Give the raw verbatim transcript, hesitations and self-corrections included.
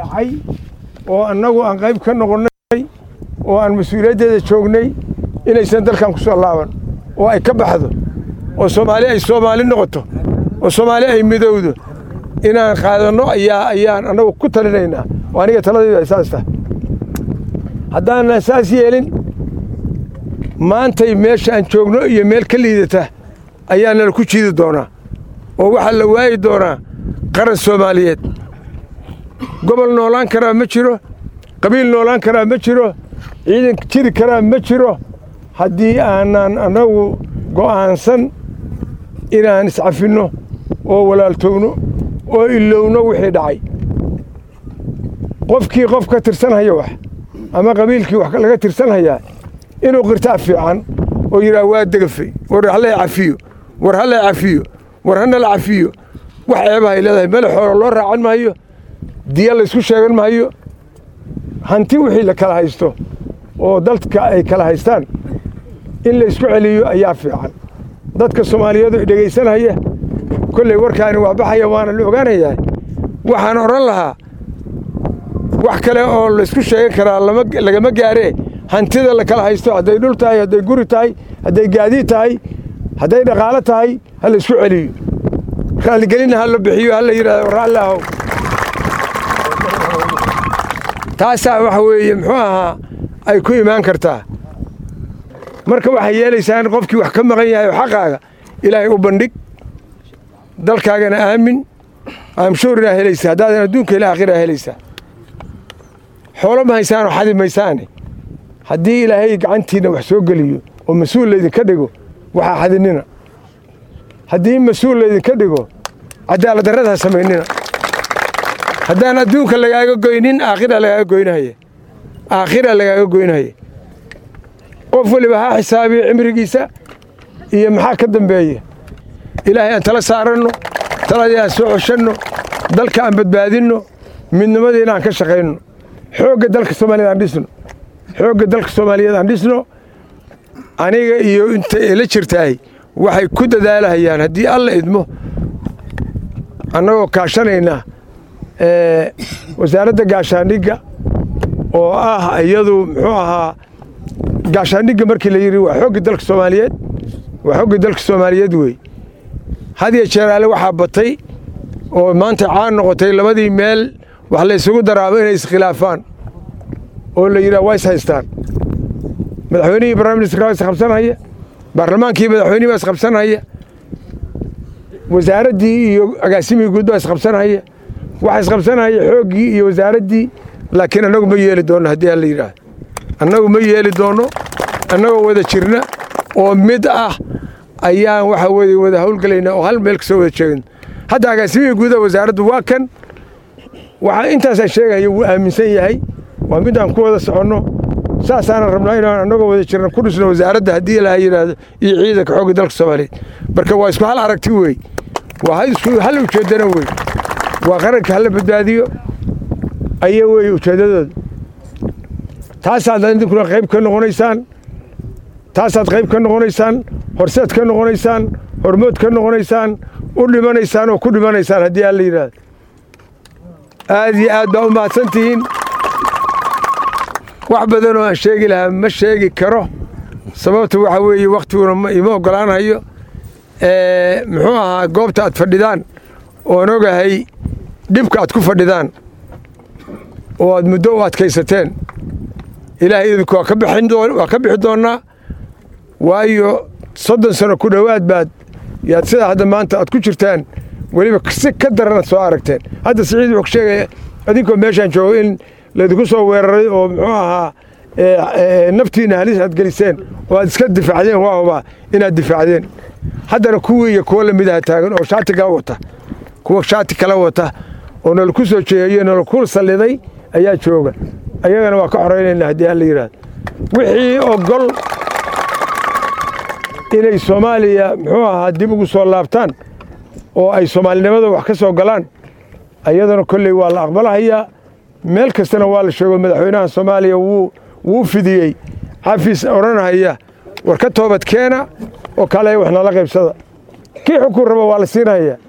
dhacay oo annagu aan qayb ka noqonnay oo aan mas-uuliyaddeeda joognay inaysan dalkan ku soo laaban oo ay ka baxdo oo soomaali ay soomaali noqoto oo soomaali ay midowdo inaan qaadanno ayaa ayaan annagu ku talinaynaa oo aniga taladayda saas tahay haddaanan saas yeelin maantay meesha aan joogno iyo meel ka liidata ayaa nala ku jiidi doonaa oo waxaa la waayi doonaa qaran soomaaliyeed gobol noolaan karaa ma jiro qabiil noolaan karaa ma jiro ciidan jiri karaa ma jiro haddii aanan annagu go'aansan inaan iscafinno oo walaaltowno oo ilowno wixii dhacay qofkii qof ka tirsanhaya wax ama qabiilkii wax laga tirsanhayaa inuu qirtaa fiican oo yidhaah waa degafay war hallay cafiyo war hallay cafiyo war hannala cafiyo wax ceebahay leedahay mele xoolo loo raacan maayo diya laysku sheegan maayo hanti wixii la kala haysto oo dadka ay kala haystaan in la isku celiyo ayaa fiican dadka Soomaaliyeed dhageysanaya kullay warkaani waa baxaya waana la ogaanayaa waxaan oran lahaa wax kale oo la isku sheegan karaa lama lagama gaaree hantida la kala haysto haday dhul tahay haday guri tahay haday gaadiid tahay haday dhaqaale tahay hal isku celiyo raali gelina hal bixiyo hal yiraahdo raallahu taasa waxa weeye muxuu ahaa ay ku imaan kartaa marka waxa yeelaysaa in qofkii wax ka maqan yahay xaqaaga ilaahay u bandhig dalkaagana aamin am shuurina helaysa hadaan adduunka ilaa aakhira helaysa xoolo ma haysaan xadi maysaane haddii ilaahay gacantiina wax soo geliyo oo mas'uul leedin ka dhigo waxa xadinina haddii mas'uul leedin ka dhigo cadaalad darrada sameynina haddaan adduunka lagaaga goynin aakhira lagaaga goynahay aakhira lagaaga goynahay qof waliba ha xisaabiyo cimrigiisa iyo maxaa ka dambeeya ilaahay aan tala saarano taladii aan soo coshanno dalka aan badbaadinno midnimadii aan ka shaqeyno xoogga dalka Soomaaliyeed aan dhisno xoogga dalka Soomaaliyeed aan dhisno aniga iyo inta ila jirtay waxay ku dadaalahayaan haddii alla idmo annagoo kaashanayna ee wasaaradda gaashaandhigga oo ah iyadu muxuu ahaa gaashaandhigga markii la yiri waa xoogga dalka Soomaaliyeed waa xoogga dalka Soomaaliyeed way hadiya jeeraale waxa batay oo maanta caan noqotay labadii meel wax la isugu daraabo inay iskhilaafaan oo la yiraahdo way haystaan madaxweynaha barnaamijka raas qabsanaya baarlamaankii madaxweynaha is qabsanaya wasaaradii iyo agaasimii guud baa is qabsanaya waxa is qabsanaya xoogii iyo wasaaradii laakiin anagu ma yeeli doono hadii la yiraahdo anagu ma yeeli doono anagu wada jirna oo mid ah ayaan waxa weeye wada hawlgalayna oo hal meel ka soo wada jeegin hadda agaasimii guud wasaaraddu waa kan waxa intaas ay sheegayaan uu aaminsan yahay waa mid aan ku wada socono saasana rabnaa inaan anagu wada jirna ku dhisno wasaaradda hadii la yiraahdo iyo ciidanka xoogga dalka Soomaaliyeed marka waa isku hal aragti weey waa isku hal ujeedana weey waa qaranka hal badbaadiyo ayay weey ujeedadooda taasaad idinkuna qayb ka noqonaysaan taasaad qayb ka noqonaysaan horseed ka noqonaysaan hormood ka noqonaysaan u dhimanaysaan oo ku dhimanaysaan hadii la yiraahdo aad iyo aad baa u mahadsantihiin wax badan oo aan sheegi lahaa ma sheegi karo sababtu waxa weeye waqtiguna ima ogolaanayo ee muxuu ahaa goobta aad fadhidaan oo ogahay dibka aad ku fadhidaan oo aad muddo u adkaysateen ilaahay idinku waa ka bixin doona waa ka bixi doonaa waayo soddon sano ku dhawaad baad yaad sida hadda maanta aad ku jirtaan waliba si ka daran soo aragteen hadda Saciid wuxuu sheegay adinkoo meeshan joogo in leedku soo weeraray oo muxuu ahaa ee naftiina halis aad galiseen oo aad iska difaacdeen waaba inaad difaacdeen haddana kuwii iyo kuwa lamid ah taagan oo shaatiga wata kuwa shaati kala wata oo nal ku soo jeeyay nal ku saliday ayaa jooga ayagana waa ka xoreynayna hadii la yiraahdo wixii ogol inay Soomaaliya muxuu ahaa dib ugu soo laabtaan oo ay Soomaalinimada wax ka soo galaan ayadana kulli waa la aqbalayaa meel kastana waa la sheego madaxweynaha Soomaaliya wuu wuu fidiyay xafiis oranaya war ka toobad keena oo kale waxna la qaybsada kii xukun rabo waa la siinaya